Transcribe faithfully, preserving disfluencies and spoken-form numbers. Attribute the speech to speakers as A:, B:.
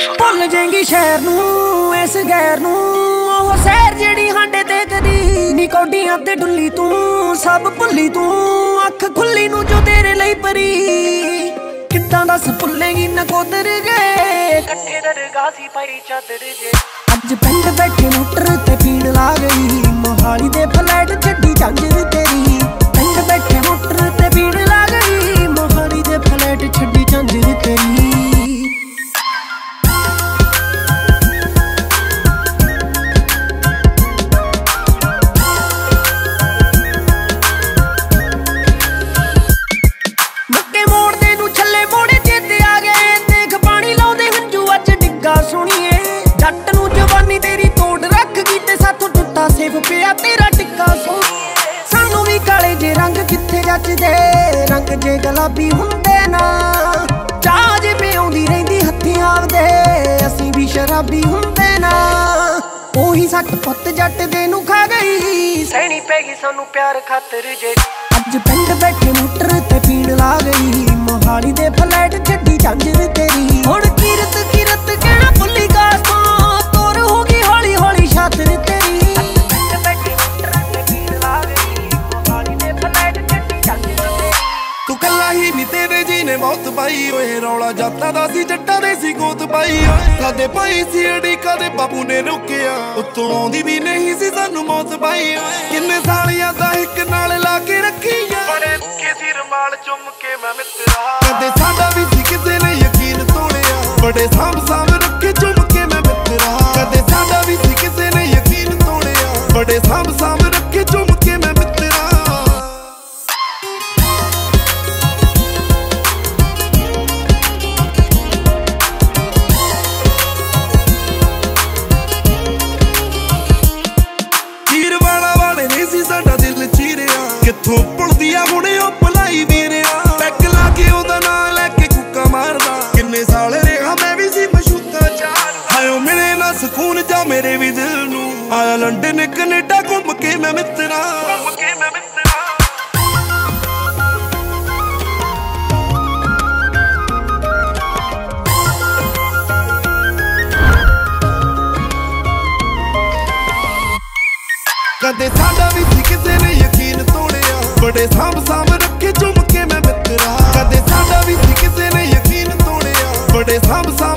A: ਭੁੱਲ ਜਾਏਂਗੀ ਸ਼ਹਿਰ ਨੂੰ ਇਸ ਗੈਰ ਨੂੰ, ਉਹ ਸਹਿਰ ਜਿਹੜੀ ਹਾਂਡੇ ਤੇ ਕਦੀ ਨੀ ਕੌਡੀਆਂ ਤੇ ਡੁੱਲੀ ਤੂੰ, ਸਭ ਭੁੱਲੀ ਤੂੰ ਅੱਖ ਖੁੱਲੀ ਨੂੰ ਜੋ ਤੇਰੇ ਲਈ ਪਰੀ। ਕਿੱਦਾਂ ਦੱਸ ਭੁੱਲੇਗੀ ਨਕੋਦਰ ਗਏ ਇਕੱਠੇ ਦਰਗਾਹ ਸੀ ਪਾਈ ਚਾਦਰ ਜੇ। ਅੱਜ ਪਿੰਡ ਬੈਠੇ ਮੋਟਰ ਤੇ ਪੀਣ ਲਾ ਗਈ, ਮੋਹਾਲੀ ਦੇ ਫਲੈਟ ਛੱਡੀ ਝਾਂਜਰ ਤੇਰੀ। ਪਿੰਡ ਬੈਠੇ ਮੋਟਰ ਤੇ ਪੀਣ ਲਾ ਗਈ, ਮੋਹਾਲੀ ਦੇ ਫਲੈਟ ਛੱਡੀ ਝਾਂਜਰ ਤੇਰੀ। ਜੱਟ ਨੂੰ ਜਵਾਨੀ ਤੇਰੀ ਤੋੜ ਰੱਖ ਗਈ ਤੇ ਸਾਥੋਂ ਟੁੱਟਾ ਸੇਬ ਪਿਆ ਤੇਰਾ ਟਿੱਕਾ ਸੋਹਣੀਏ। ਸਾਨੂੰ ਵੀ ਕਾਲੇ ਜੇ ਰੰਗ ਕਿੱਥੇ ਜੱਚਦੇ, ਰੰਗ ਜੇ ਗੁਲਾਬੀ ਹੁੰਦੇ ਨਾ। ਚਾਹ ਜੇ ਪਿਆਉਂਦੀ ਰਹਿੰਦੀ ਹੱਥੀਂ ਆਪਦੇ, ਅਸੀਂ ਵੀ ਸ਼ਰਾਬੀ ਹੁੰਦੇ ਨਾ। ਉਹੀ ਸੱਟ ਪੁੱਤ ਜੱਟ ਦੇ ਨੂੰ ਖਾ ਗਈ, ਸਹਿਣੀ ਪੈ ਗਈ ਸਾਨੂੰ ਪਿਆਰ ਖਾਤਰ ਜੇ। ਅੱਜ ਪਿੰਡ ਬੈਠੇ ਮੋਟਰ ਤੇ ਪੀਣ ਲਾ ਗਈ, ਮੋਹਾਲੀ ਦੇ ਫਲੈਟ ਛੱਡੀ ਝਾਂਜਰ ਤੇਰੀ। ਹੁਣ ਕੀਰਤ ਕੀਰਤ ਕਹਿਣਾ ਭੁੱਲੀ ਕਾਸ ਤੋਂ, ਤੋਰ ਹੋ ਗਈ ਹੌਲੀ ਹੌਲੀ ਛਾਤਰ ਤੇਰੀ। ਪਿੰਡ ਬੈਠੇ ਮੋਟਰ ਤੇ ਪੀਣ ਲਾ ਗਈ, ਮੋਹਾਲੀ ਦੇ ਫਲੈਟ ਛੱਡੀ ਝਾਂਜਰ ਤੇਰੀ।
B: ਤੂੰ ਕੱਲਾ ਹੀ ਨੀ ਤੇਰੇ ਜੀ ਨੇ ਮੌਤ ਪਾਈ ਓਏ, ਰੌਲਾ ਜਾਤਾਂ ਦਾ ਸੀ ਜੱਟਾਂ ਦੇ ਸੀ ਗੋਤ ਪਾਈ ਓਏ। ਕਦੇ ਪਾਈ ਸੀ ਅੜੀ ਕਦੇ ਬਾਪੂ ਨੇ ਰੋਕਿਆ, ਉੱਤੋਂ ਆਉਂਦੀ ਵੀ ਨਹੀਂ ਸੀ ਸਾਨੂੰ ਮੌਤ ਪਾਈ ਓਏ। ਕਿੰਨੇ ਸਾਲੀਆਂ ਦਾ ਇੱਕ ਨਾਲ ਲਾ ਕੇ ਰੱਖੀਆਂ, ਬੜੇ ਮੁੱਕੇ ਸੀ ਰਮਾਲ ਚੁੰਮ ਕੇ ਮੈਂ ਮਿੱਤਰਾ। ਕਦੇ ਸਾਡਾ ਵੀ ਸੀ ਕਿਸੇ ਨੇ ਯਕੀਨ ਤੋੜਿਆ, ਬੜੇ ਸਾਂਭ ਸਾਂਭ ਰੱਖੇ ਚੁੰਮ ਕੇ ਮੈਂ ਮਿੱਤਰਾ। ਕਦੇ ਸਾਡਾ ਵੀ ਸੀ ਕਿਸੇ ਨੇ ਯਕੀਨ ਤੋੜਿਆ, ਬੜੇ ਸਾਂਭ ਸਾਂਭ ਰੱਖੇ ਚੁੰਮ ਕੇ ਮੈਂ ਮਿੱਤਰਾ। ਕਿੱਥੋਂ ਭੁੱਲਦੀ ਆ ਹੁਣੇ ਉਹ ਭੁਲਾਈ ਵੀਰਿਆ, ਪੈਗ ਲਾ ਕੇ ਉਹਦਾ ਨਾਂ ਲੈ ਕੇ ਕੁੱਕਾ ਮਾਰਦਾ। ਕਿੰਨੇ ਸਾਲ ਰਿਹਾ ਮੈਂ ਵੀ ਸੀ ਮਸ਼ੂਤਾ ਚਾਰ, ਹਾਇਓ ਮਿਲੇ ਨਾ ਸਕੂਨ ਜਾ ਮੇਰੇ ਵੀ ਦਿਲ ਨੂੰ। ਆਇਆ ਲੰਡਨ ਕੈਨੇਡਾ ਘੁੰਮ ਕੇ ਮੈਂ ਮਿੱਤਰਾ, ਘੁੰਮ ਕੇ ਮੈਂ ਮਿੱਤਰਾ। ਕਦੇ ਸਾਡਾ ਵੀ ਸੀ ਕਿਸੇ ਨੇ ਯਕੀਨ ਤੋੜਿਆ, ਬੜੇ ਸਾਂਭ ਸਾਂਭ ਰੱਖੇ ਚੁੰਮ ਕੇ ਮੈਂ ਮਿੱਤਰਾ। ਕਦੇ ਸਾਡਾ ਵੀ ਸੀ ਕਿਸੇ ਨੇ ਯਕੀਨ ਤੋੜਿਆ, ਬੜੇ ਸਾਂਭ ਸਾਂਭ